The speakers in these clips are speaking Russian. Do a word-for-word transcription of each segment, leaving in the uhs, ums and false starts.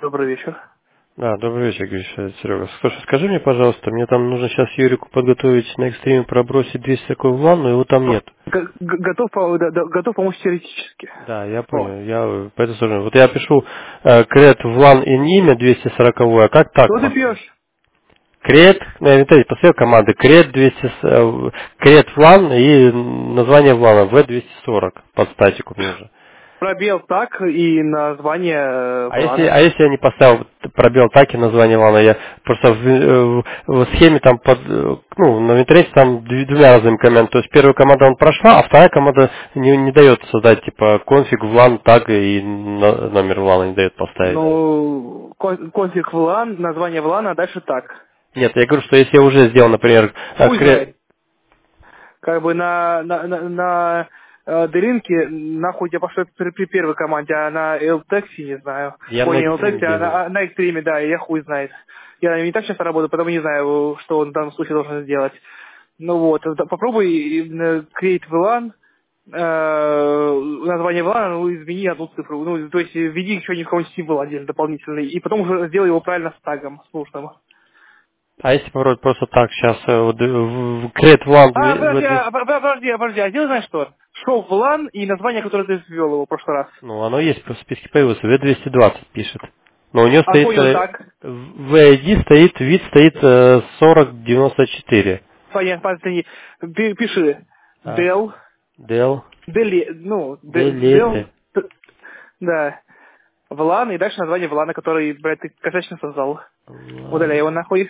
Добрый вечер. Да, добрый вечер, Гриша, Серега. Слушай, скажи мне, пожалуйста, мне там нужно сейчас Юрику подготовить на экстриме пробросить двести такой в ванну, его там нет. Г- г- готов, по- да, да, готов помочь теоретически. Да, я О. понял, я э, по этой стороне. Вот я пишу э, create в лан in имя двести сорок, а как так Что ты поставить? пьешь? Create, на инвентаре поставил команды create двести, с- э, create в лан и название влана ви двести сорок под статику мне уже. Пробел так и название э, А если, плана. а если я не поставил пробел так и название вана, я просто в, э, в- в схеме там под, э, ну, на интернете там дв- двумя разными командами. То есть первая команда он прошла, а вторая команда не, не дает создать типа конфиг в лан так и на- номер влана не дает поставить. Ну, кон- конфиг в лан, название в лан, а дальше так. Нет, я говорю, что если я уже сделал, например, э, Хуй кре- знает. Как бы на, на, на, на э, Делинке нахуй я пошел при, при первой команде, а на Элтексе не знаю. я Ой, на не экстриме Элтексе, а делаю. на, а на Экстриме, да, и я хуй знает. Я не так часто работаю, потому не знаю, что он в данном случае должен сделать. Ну вот, да, попробуй э, create ви лан, э, название ви лан, ну, измени одну цифру. Ну, то есть введи еще какой-нибудь символ отдельно дополнительный, и потом уже сделай его правильно с тагом, с нужным. А если попробовать просто так, сейчас э, вот, э, в в create one А, в подожди, двести, а, по- по- подожди, а, подожди, а сделай, знаешь что? Шел в лан и название, которое ты ввел его в прошлый раз. ну оно есть, в списке появилось, ви двести двадцать пишет. Но у нее А стоит, понял э, так. в ай ди стоит, вид стоит э, сорок девяносто четыре. Понятно, подожди. Ты пиши А, del, Дел, deli, ну, де- del, делете. т- да, в лан, и дальше название в лана, который, блядь, ты косячно создал. Удаляй его Ладно, нахуй.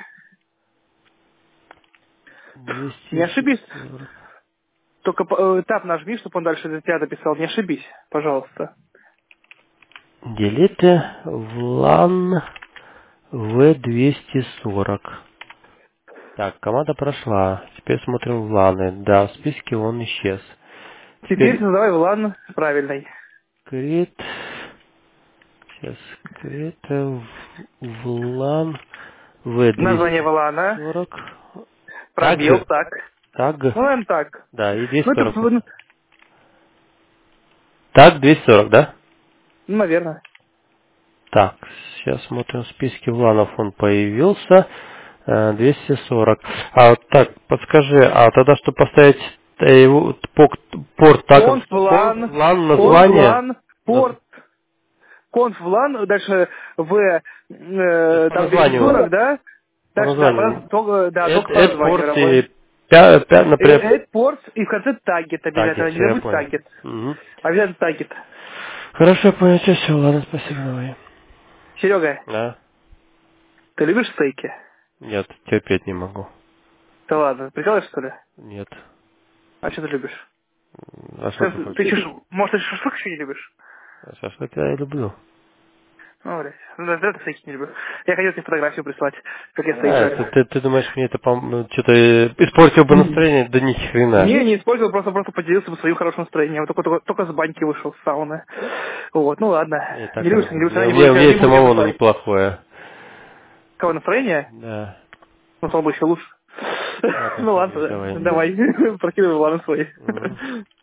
Не двести ошибись. сорок. Только э, тап нажми, чтобы он дальше за тебя дописал. Не ошибись, пожалуйста. Делите в лан ви двести сорок. Так, команда прошла. Теперь смотрим в ланы. Да, в списке он исчез. Теперь Теперь создавай в лан правильный. крит. Сейчас крит в, в лан ви Название в двести лана, сорок. Так пробел, же? так. Так. Ну, наверное, так. Да, и Ну, это, двести сорок. ну, Так, двести сорок, да? наверное. Так, сейчас смотрим в списке вланов, он появился, э, двести сорок. А вот так, подскажи, а тогда что поставить э, его порт, порт так, Конф в что конф, лан, лан, конф в название, лан, наз- порт, конф в лан, дальше в, то есть э, по там двести сорок, названию, да? по Дальше, да, названию, по- только, да, add, только по add названию порт работает. и, пя- пя- например, Add порт и в конце тагет так, я обязательно, не все, я забудь понял. тагет. Мгм. Обязательно тагет. Хорошо, понял, все, ладно, спасибо, давай. Серега, Да? ты любишь стейки? Нет, терпеть не могу. Да ладно, прикалываешь, что ли? Нет. А что ты любишь? А что ты Ты, ты хочешь? чё, может, ты шашлык еще не любишь? Шашлык я люблю. Ну, блядь, ну, да, да, ты стейки не люблю. Я хотел тебе фотографию прислать, как я стейк А, жарю. ты, ты, ты думаешь, мне это пом- что-то э, испортил бы настроение? Да ни хрена. Не, не использовал, просто просто поделился бы своим хорошим настроением. Вот только, только, только с баньки вышел, с сауны. Вот, ну ладно. И Не так любишь, оно. не У любишь, я меня, у не буду, меня, у меня тебя- не и буду тебе самого оно присылать. неплохое. Кого настроение? Да. Ну, слава богу, еще лучше. Ладно, Ну Сергей, ладно, давай. давай, прокидывай ладно свои. Мгм.